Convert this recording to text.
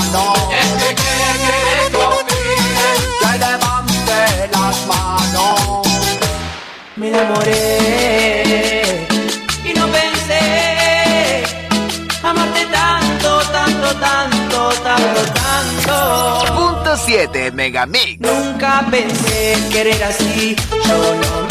manos. El que quiere conmigo, que levante las manos. Me enamoré y no pensé amarte tanto, tanto, tanto, tanto, tanto. Punto 7 Megamix. Nunca pensé querer así, yo no